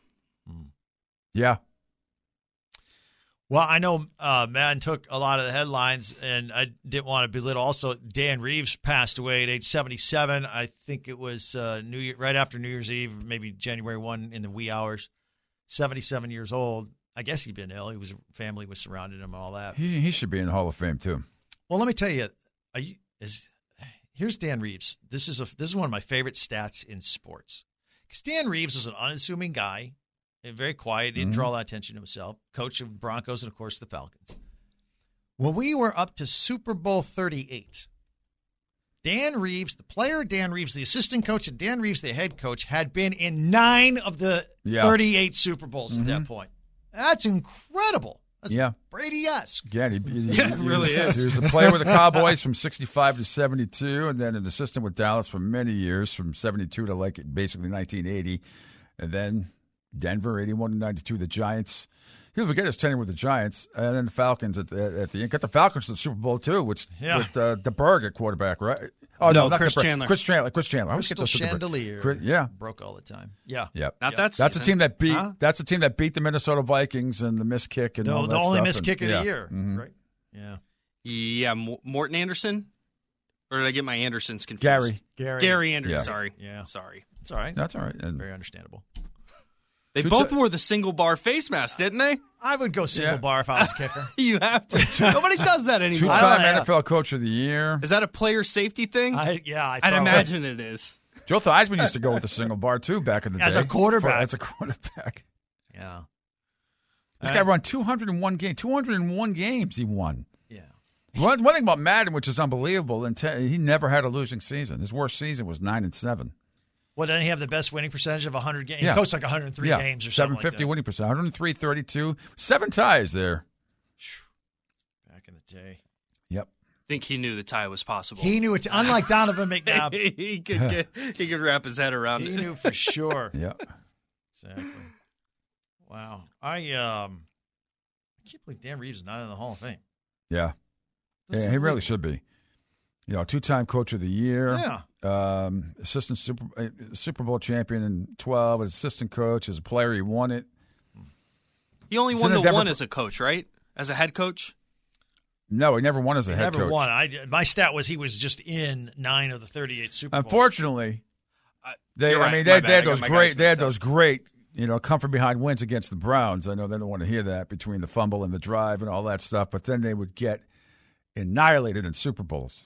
S3: yeah.
S2: Well, I know uh, Madden took a lot of the headlines, and I didn't want to belittle. Also, Dan Reeves passed away at age seventy-seven. I think it was uh, New Year, right after New Year's Eve, maybe January first in the wee hours. seventy-seven years old. I guess he'd been ill. He was family was surrounding him and all that.
S3: He he should be in the Hall of Fame too.
S2: Well, let me tell you, are you is here's Dan Reeves. This is a this is one of my favorite stats in sports. Because Dan Reeves was an unassuming guy, and very quiet, didn't mm-hmm. draw a lot of attention to himself. Coach of Broncos and of course the Falcons. When we were up to Super Bowl thirty-eight, Dan Reeves, the player Dan Reeves, the assistant coach, and Dan Reeves, the head coach, had been in nine of the yeah. thirty-eight Super Bowls mm-hmm. at that point. That's incredible. That's
S3: yeah.
S2: Brady-esque.
S3: Yeah, he, he,
S4: yeah, it
S3: he,
S4: really
S3: he,
S4: is.
S3: He was a player with the Cowboys from sixty-five to seventy-two, and then an assistant with Dallas for many years, from seventy-two to like basically nineteen eighty, and then Denver, eighty-one to ninety-two, the Giants. He'll forget his tenure with the Giants, and then the Falcons at the, at the end. Got the Falcons to the Super Bowl, too, which,
S2: yeah.
S3: with uh, DeBerg at quarterback, right? Oh,
S4: no,
S3: no, not
S4: Chris
S3: DeBerg.
S4: Chandler.
S3: Chris Chandler. Chris Chandler.
S2: Crystal Chandelier.
S3: Chris, yeah.
S2: Broke all the time. Yeah.
S3: Yep.
S4: Not
S3: yep.
S4: that
S3: That's a team that beat
S2: huh?
S3: That's a team that beat the Minnesota Vikings and the missed kick and
S2: no,
S3: all that
S2: the only
S3: stuff.
S2: missed
S3: and,
S2: kick of
S3: yeah.
S2: the year.
S3: Mm-hmm.
S2: Right. Yeah.
S4: Yeah, M- Morton Anderson? Or did I get my Andersons confused?
S3: Gary.
S2: Gary.
S4: Gary Anderson.
S3: Yeah.
S4: Sorry.
S2: Yeah.
S4: Sorry.
S2: It's all right.
S3: That's all right. And
S2: Very understandable.
S4: They
S3: Two
S4: both
S3: ti-
S4: wore the single bar face mask, didn't they?
S2: I would go single
S3: Yeah.
S2: bar if I was a kicker.
S4: You have to. Nobody does that anymore.
S3: two-time
S2: I- I-
S3: N F L Coach of the Year.
S4: Is that a player safety thing?
S2: I, yeah, I
S4: I'd
S2: probably-
S4: imagine it is.
S3: Joe Theismann used to go with the single bar, too, back in the
S2: As
S3: day.
S2: a quarterback.
S3: For- as a quarterback.
S2: Yeah.
S3: This
S2: Uh,
S3: guy won two hundred one games. two hundred one games he won.
S2: Yeah.
S3: One, one thing about Madden, which is unbelievable, and te- he never had a losing season. His worst season was nine and seven.
S2: Well, doesn't he have the best winning percentage of one hundred games?
S3: Yeah.
S2: He coached like one hundred three
S3: yeah.
S2: games or something
S3: seven
S2: like
S3: fifty
S2: that.
S3: winning percent. one hundred three, thirty-two. Seven ties there.
S2: Back in the day.
S3: Yep.
S4: Think he knew the tie was possible.
S2: He knew it. Unlike Donovan McNabb,
S4: he could get, he could wrap his head around
S2: he
S4: it.
S2: knew for sure.
S3: Yep.
S2: Exactly. Wow. I um, I can't believe Dan Reeves is not in the Hall of Fame.
S3: Yeah.
S2: That's
S3: yeah, he really
S2: unbelievable.
S3: should be. You know, two-time Coach of the Year.
S2: Yeah.
S3: Um, assistant Super uh, Super Bowl champion in twelve. As assistant coach, as a player, he won it.
S4: He only
S3: He's
S4: won
S3: in
S4: the
S3: a Denver-
S4: one as a coach, right? As a head coach?
S3: No, he never won as a
S2: He
S3: head
S2: never
S3: coach.
S2: won. I, my stat was he was just in nine of the thirty-eight Super Bowls.
S3: Unfortunately, they.
S4: You're
S3: I
S4: right.
S3: mean,
S4: My
S3: they,
S4: bad.
S3: they
S4: I
S3: had
S4: got
S3: those
S4: my
S3: great.
S4: guys
S3: They had
S4: mixed up.
S3: those great. You know, come from behind wins against the Browns. I know they don't want to hear that between the fumble and the drive and all that stuff. But then they would get annihilated in Super Bowls.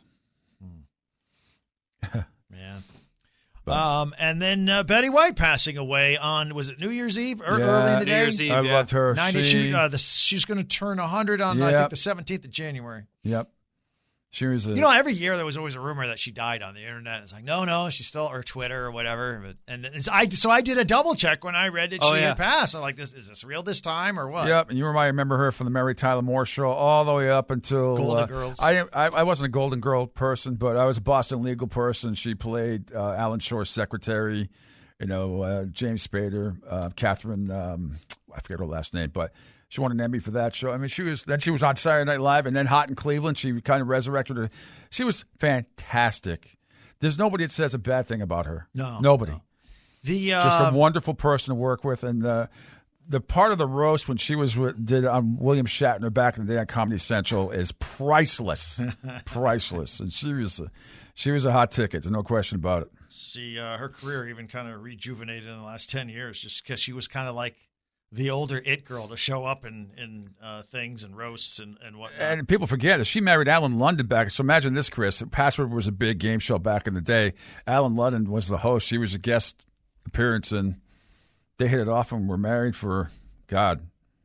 S2: Man. Um, and then uh, Betty White passing away on, was it New Year's Eve or
S3: Yeah.
S2: early in the
S4: New
S2: day?
S4: Year's Eve.
S3: I
S4: yeah.
S3: loved her.
S2: ninety,
S3: She,
S2: she, uh, the, she's going to turn one hundred on, I
S3: Yeah.
S2: think, the seventeenth of January.
S3: yep. She was a.
S2: You know, every year there was always a rumor that she died on the internet. It's like, no, no, she's still, or Twitter or whatever. But, and it's, I, so I did a double check when I read that
S4: Oh,
S2: she
S4: yeah.
S2: had passed. I'm like, this is this real this time or what?
S3: Yep, and you might remember her from the Mary Tyler Moore Show all the way up until
S2: Golden
S3: uh,
S2: Girls.
S3: I, I I wasn't a Golden Girl person, but I was a Boston legal person. She played uh, Alan Shore's secretary, you know, uh, James Spader, uh, Catherine. Um, I forget her last name, but she won an Emmy for that show. I mean, she was then she was on Saturday Night Live, and then Hot in Cleveland. She kind of resurrected her. She was fantastic. There's nobody that says a bad thing about her.
S2: No,
S3: nobody.
S2: no. The
S3: Just
S2: um,
S3: a wonderful person to work with, and uh, the part of the roast when she was with, did on William Shatner back in the day on Comedy Central is priceless, priceless. And she was, a, she was a hot ticket. There's no question about it.
S2: she, uh, her career even kind of rejuvenated in the last ten years just because she was kind of like the older it girl to show up in, in uh, things and roasts and, and whatnot.
S3: And people forget it. She married Alan London back. So imagine this, Chris. Password was a big game show back in the day. Alan London was the host. She was a guest appearance, and they hit it off and were married for, God,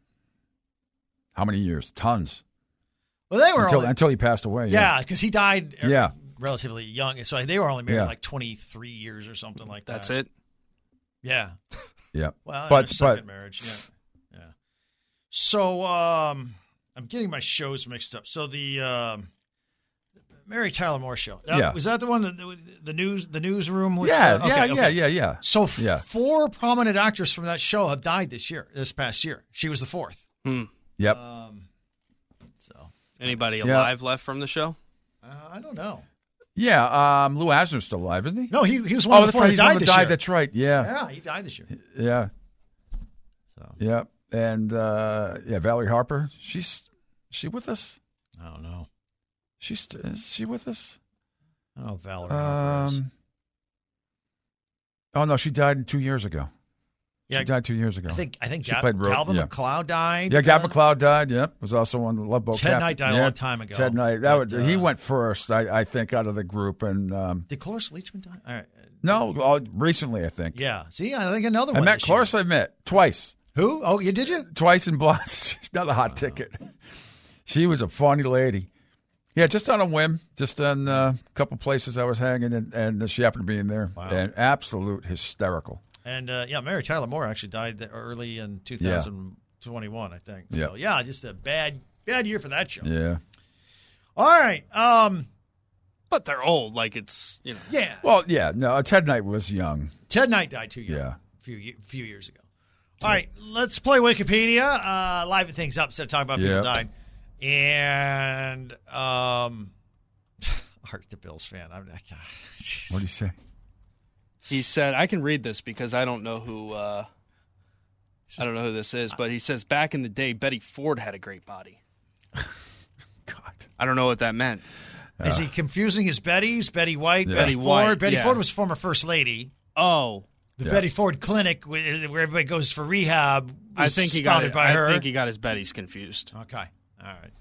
S3: how many years? Tons.
S2: well, they were
S3: Until,
S2: only,
S3: until he passed away.
S2: yeah, because he died uh,
S3: Yeah.
S2: relatively young. So they were only married
S3: Yeah.
S2: like twenty-three years or something like that.
S4: That's it.
S2: Yeah.
S3: Yeah.
S2: Well,
S3: But-
S2: but, second
S3: but-
S2: marriage, yeah, yeah. So um, I'm getting my shows mixed up. So the um, Mary Tyler Moore show. That,
S3: Yeah.
S2: Was that the one that the, the news the newsroom? With,
S3: Yeah,
S2: uh,
S3: yeah,
S2: okay,
S3: yeah,
S2: okay.
S3: yeah, yeah.
S2: So f-
S3: Yeah.
S2: four prominent actors from that show have died this year, this past year. She was the fourth.
S4: Hmm.
S3: Yep.
S2: Um, so
S4: Anybody
S3: Yeah.
S4: alive left from the show?
S2: uh, I don't know.
S3: Yeah, um, Lou Asner's still alive, isn't he?
S2: No, he he was one
S3: Oh,
S2: of the
S3: that's
S2: four
S3: right.
S2: that
S3: He's one
S2: died
S3: that
S2: this
S3: died.
S2: year.
S3: That's right. Yeah.
S2: Yeah, he died this year.
S3: Yeah.
S2: So
S3: Yeah. And uh, yeah, Valerie Harper. She's she with us?
S2: I don't know.
S3: She's is she with us?
S2: Oh, Valerie. Harper is.
S3: Um. Oh no, she died two years ago.
S2: Yeah,
S3: she died two years ago.
S2: I think I think
S3: she
S2: Gab-
S3: played Ro-
S2: Calvin
S3: yeah.
S2: McLeod died.
S3: Yeah, Gab
S2: uh,
S3: McLeod died. Yep, was also on the Love Boat.
S2: Ted
S3: Captain.
S2: Knight died a
S3: yeah,
S2: long time ago.
S3: Ted Knight. That
S2: But,
S3: was, he
S2: uh,
S3: went first, I, I think, out of the group. And um,
S2: Did Cloris Leachman die? All right.
S3: no, uh, recently I think.
S2: Yeah. See, I think another
S3: I
S2: one.
S3: met
S2: this year.
S3: Cloris. I met twice.
S2: Who? Oh, you did you?
S3: Twice in Boston. She's another hot ticket. She was a funny lady. Yeah, just on a whim, just on uh, a couple places I was hanging, and, and she happened to be in there.
S2: Wow.
S3: And absolute hysterical.
S2: And uh, yeah, Mary Tyler Moore actually died there early in two thousand twenty-one, I think. So
S3: Yep.
S2: yeah, just a bad bad year for that show.
S3: Yeah.
S2: All right. Um.
S4: But they're old. Like, it's, you know.
S2: Yeah.
S3: Well, yeah. No, Ted Knight was young.
S2: Ted Knight died two years.
S3: Yeah.
S2: A few ye- few years ago. All right, let's play Wikipedia. Uh, liven things up instead of talking about people
S3: Yep.
S2: dying. And um, Art the Bills fan. I'm not.
S3: What do you say?
S4: He said, I can read this because I don't know who uh, I don't know who this is, but he says back in the day, Betty Ford had a great body.
S3: God.
S4: I don't know what that meant.
S2: Is he confusing his Betty's? Betty White,
S3: Yeah.
S2: Betty
S4: Betty
S2: Ford.
S4: White,
S2: Betty
S4: yeah.
S2: Ford was former first lady.
S4: Oh,
S2: The
S3: Yeah.
S2: Betty Ford Clinic, wh- where everybody goes for rehab,
S4: I
S2: was
S4: think he got
S2: founded
S4: it.
S2: by
S4: I
S2: her.
S4: think he got his Bettys confused.
S2: Okay. All right.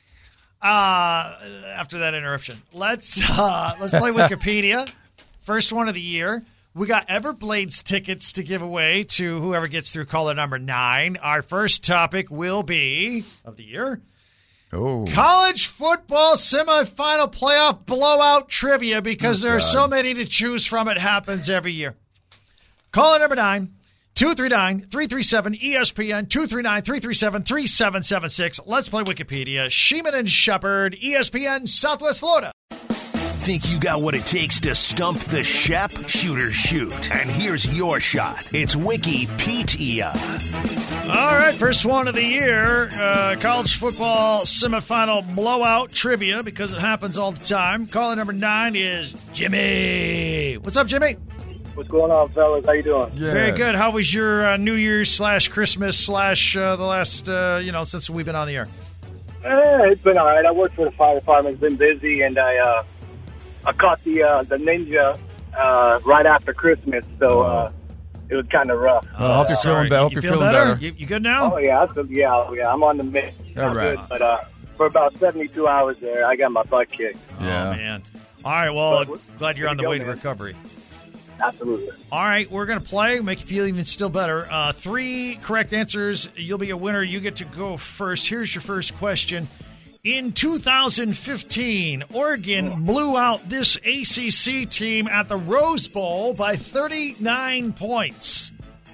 S2: Uh, after that interruption, let's uh, let's play Wikipedia. First one of the year. We got Everblades tickets to give away to whoever gets through caller number nine. Our first topic will be of the year
S3: Oh.
S2: college football semifinal playoff blowout trivia because
S3: Oh,
S2: there are
S3: God.
S2: so many to choose from. It happens every year. Caller number nine. two three nine, three three seven, E S P N, two three nine, three three seven, three seven seven six. Let's play Wikipedia. Sheeman and Shepard, E S P N, Southwest Florida.
S1: Think you got what it takes to stump the Shep? Shoot or shoot. And here's your shot. It's Wikipedia.
S2: All right, first one of the year. Uh, college football semifinal blowout trivia because it happens all the time. Caller number nine is Jimmy. What's up, Jimmy?
S8: What's going on, fellas? How you doing?
S3: Yeah.
S2: Very good. How was your uh, New Year's slash Christmas slash uh, the last, uh, you know, since we've been on the air?
S8: Eh, it's been all right. I work for the fire department. It's been busy, and I uh, I caught the uh, the Ninja uh, right after Christmas, so uh, it was kind of rough.
S3: Well, I hope you're
S2: Sorry.
S3: feeling better. Hope
S2: You
S3: you're
S2: feel
S3: feeling
S2: better?
S3: better.
S2: You, you good now?
S8: Oh yeah, I, yeah, yeah. I'm on the mix.
S3: All
S8: I'm
S3: right.
S8: good, but uh, for about seventy-two hours there, I got my butt kicked.
S3: Yeah.
S2: Oh, man. All right, well,
S8: But-
S2: glad you're on the
S8: There
S2: way
S8: you
S2: to
S8: go, man.
S2: recovery.
S8: Absolutely.
S2: All right, we're going to play, make you feel even still better. Uh, three correct answers. You'll be a winner. You get to go first. Here's your first question. In two thousand fifteen, Oregon blew out this A C C team at the Rose Bowl by thirty-nine points.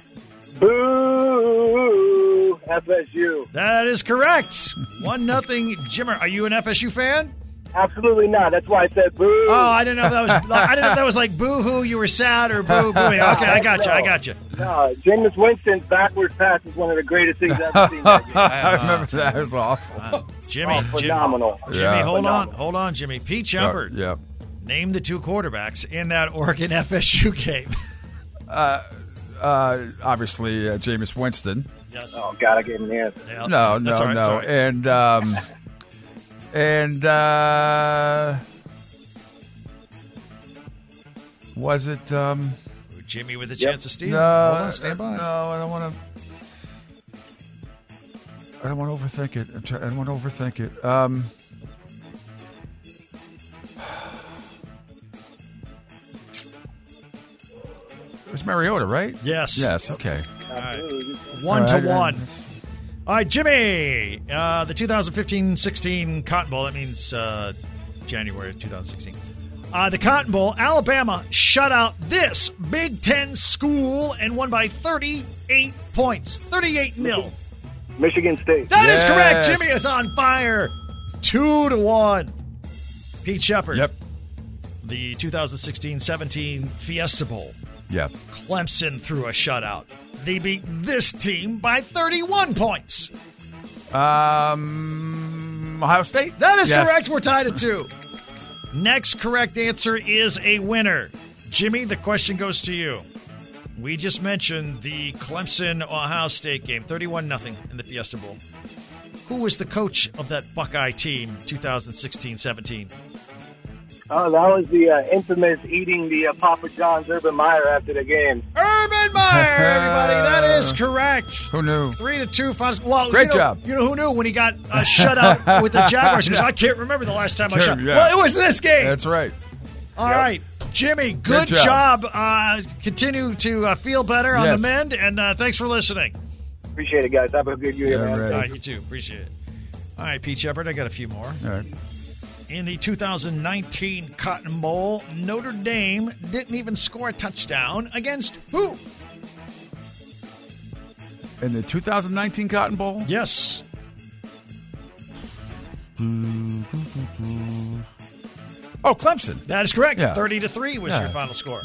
S8: Boo! F S U.
S2: That is correct. One nothing. Jimmer, are you an F S U fan?
S8: Absolutely not. That's why I said boo.
S2: Oh, I didn't know if that was. I didn't know if that was like boo-hoo. You were sad or boo boo. Okay, I got you. I got you.
S8: No, Jameis Winston's backwards pass is one of the greatest things I've ever seen. That game.
S3: I remember that. It was awful.
S2: Jimmy,
S8: Oh,
S2: Jim-
S8: phenomenal.
S2: Jimmy,
S3: Yeah.
S2: hold
S8: Phenomenal.
S2: on, hold on, Jimmy. Pete Shepard,
S3: Yeah.
S2: name the two quarterbacks in that Oregon F S U game.
S3: Uh, obviously, uh, Jameis Winston.
S2: Yes.
S8: Oh, God, I gave him the answer.
S2: Yeah.
S3: No,
S2: That's
S3: no,
S2: all right,
S3: no.
S2: that's all right.
S3: And um, and uh, was it? Um,
S2: Jimmy with a
S8: Yep.
S2: chance to steal.
S3: no,
S2: Hold on, stand by.
S3: No, I don't want to. I don't want to overthink it. I'm try- I don't want to overthink it. Um, it was Mariota, right?
S2: Yes.
S3: Yes. Okay.
S2: All right.
S8: Absolutely.
S2: One
S3: All
S2: to
S3: right,
S2: one.
S3: that's-
S2: All right, Jimmy. Uh, the twenty fifteen sixteen Cotton Bowl. That means uh, January of twenty sixteen. Uh, the Cotton Bowl, Alabama shut out this Big Ten school and won by thirty-eight points. thirty-eight nil.
S8: Michigan State.
S2: That is correct.
S3: Yes.
S2: Jimmy is on fire. Two to one. Pete Shepard.
S3: Yep.
S2: The twenty sixteen seventeen Fiesta Bowl.
S3: Yep.
S2: Clemson threw a shutout. They beat this team by thirty-one points.
S3: Um, Ohio State.
S2: That is
S3: Yes.
S2: correct. We're tied at two. Next correct answer is a winner. Jimmy, the question goes to you. We just mentioned the Clemson-Ohio State game, thirty-one nothing in the Fiesta Bowl. Who was the coach of that Buckeye team, twenty sixteen seventeen?
S8: Oh, that was the uh, infamous eating the uh, Papa John's Urban Meyer after the game.
S2: Urban Meyer, everybody. That is correct.
S3: Who knew?
S2: Three to two. Finals. Well,
S3: Great
S2: you know,
S3: job.
S2: You know who knew when he got uh, shut out with the Jaguars? He goes, I can't remember the last time I shot.
S3: Yeah.
S2: Well, it was this game.
S3: That's right.
S2: All
S8: Yep.
S2: right. Jimmy, good
S3: Good job.
S2: job. Uh, continue to uh, feel better on
S3: Yes.
S2: the mend, and uh, thanks for listening.
S8: Appreciate it, guys. Have a good year,
S3: Yeah,
S8: man.
S3: right.
S2: All right, you too. Appreciate it. All right, Pete Shepard, I got a few more.
S3: All right.
S2: In the two thousand nineteen Cotton Bowl, Notre Dame didn't even score a touchdown against who?
S3: In the two thousand nineteen Cotton Bowl?
S2: Yes.
S3: Oh, Clemson.
S2: That is correct.
S3: Yeah.
S2: thirty to three was
S3: Yeah.
S2: your final score.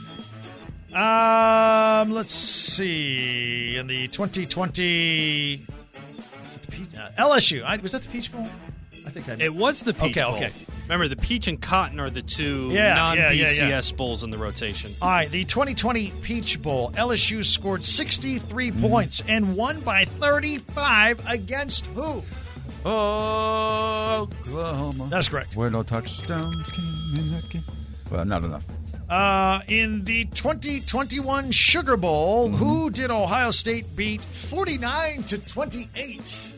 S2: Um, let's see. In the twenty twenty was it the Peach, uh, L S U. I, was that the Peach Bowl? I think I
S4: It was the Peach
S2: Okay,
S4: Bowl.
S2: okay.
S4: Remember, the Peach and Cotton are the two
S2: Yeah,
S4: non-B C S
S2: yeah, yeah, yeah.
S4: bowls in the rotation.
S2: All right, the twenty twenty Peach Bowl. L S U scored sixty-three
S3: Mm-hmm.
S2: points and won by thirty-five against who?
S3: Oklahoma.
S2: That is correct.
S3: Where no touchdowns came in that game. Well, not enough.
S2: Uh, in the twenty twenty-one Sugar Bowl,
S3: Mm-hmm.
S2: who did Ohio State beat forty-nine to twenty-eight?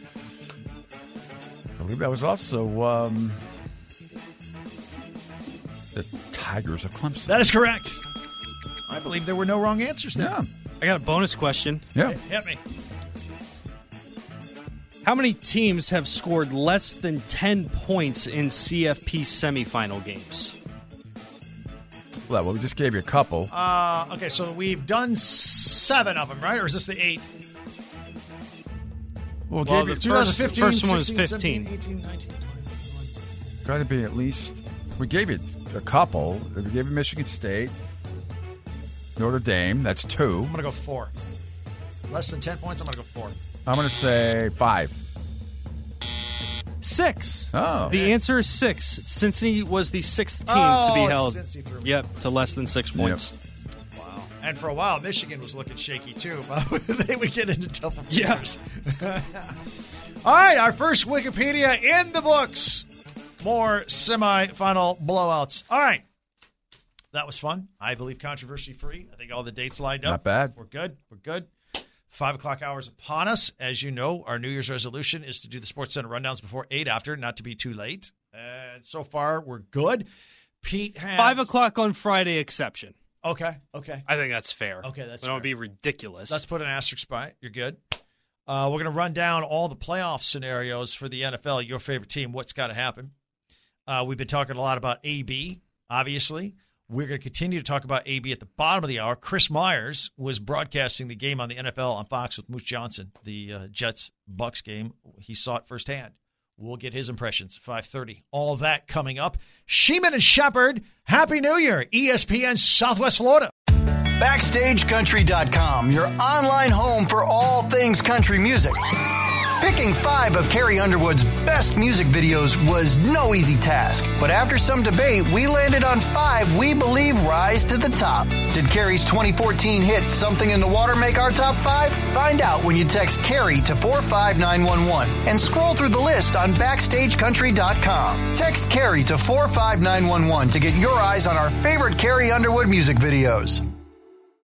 S3: I believe that was also um, the Tigers of Clemson.
S2: That is correct. I believe there were no wrong answers there.
S3: Yeah.
S4: I got a bonus question.
S3: Yeah.
S2: Hit me.
S4: How many teams have scored less than ten points in C F P semifinal games?
S3: Well, well, we just gave you a couple.
S2: Uh, okay, so we've done seven of them, right? Or is this the eight?
S3: We'll,
S4: Well,
S3: give you
S4: the
S2: twenty fifteen,
S4: first one was
S2: sixteen,
S4: fifteen.
S2: seventeen, eighteen, nineteen, twenty.
S3: try to be at least. We gave you a couple. We gave you Michigan State, Notre Dame. That's two.
S2: I'm going to go four. Less than ten points, I'm going to go four.
S3: I'm going to say five.
S4: Six.
S3: Oh.
S4: The answer is six. Cincy was the sixth team
S2: Oh,
S4: to be held.
S2: Cincy threw me.
S4: Yep, to less than six points.
S2: Wow. And for a while, Michigan was looking shaky, too. They would get into double
S4: Yeah.
S2: figures. All right, our first Wikipedia in the books. More semifinal blowouts. All right. That was fun. I believe controversy-free. I think all the dates lined up.
S3: Not bad.
S2: We're good. We're good. Five o'clock hours upon us. As you know, our New Year's resolution is to do the Sports Center rundowns before eight after, not to be too late. And so far, we're good. Pete has...
S4: Five o'clock on Friday exception.
S2: Okay, okay.
S4: I think that's fair.
S2: Okay, that's
S4: I don't
S2: fair.
S4: be ridiculous.
S2: Let's put an asterisk by it. You're good. Uh, we're going to run down all the playoff scenarios for the N F L, your favorite team, what's got to happen. Uh, we've been talking a lot about A B, obviously. We're going to continue to talk about A B at the bottom of the hour. Chris Myers was broadcasting the game on the N F L on Fox with Moose Johnson, the uh, Jets-Bucks game. He saw it firsthand. We'll get his impressions, five thirty. All that coming up. Sheeman and Shepard, Happy New Year, E S P N Southwest Florida.
S7: Backstage Country dot com, your online home for all things country music. Picking five of Carrie Underwood's best music videos was no easy task, but after some debate, we landed on five we believe rise to the top. Did Carrie's twenty fourteen hit Something in the Water make our top five? Find out when you text Carrie to four five nine one one and scroll through the list on Backstage Country dot com. Text Carrie to four five nine one one to get your eyes on our favorite Carrie Underwood music videos.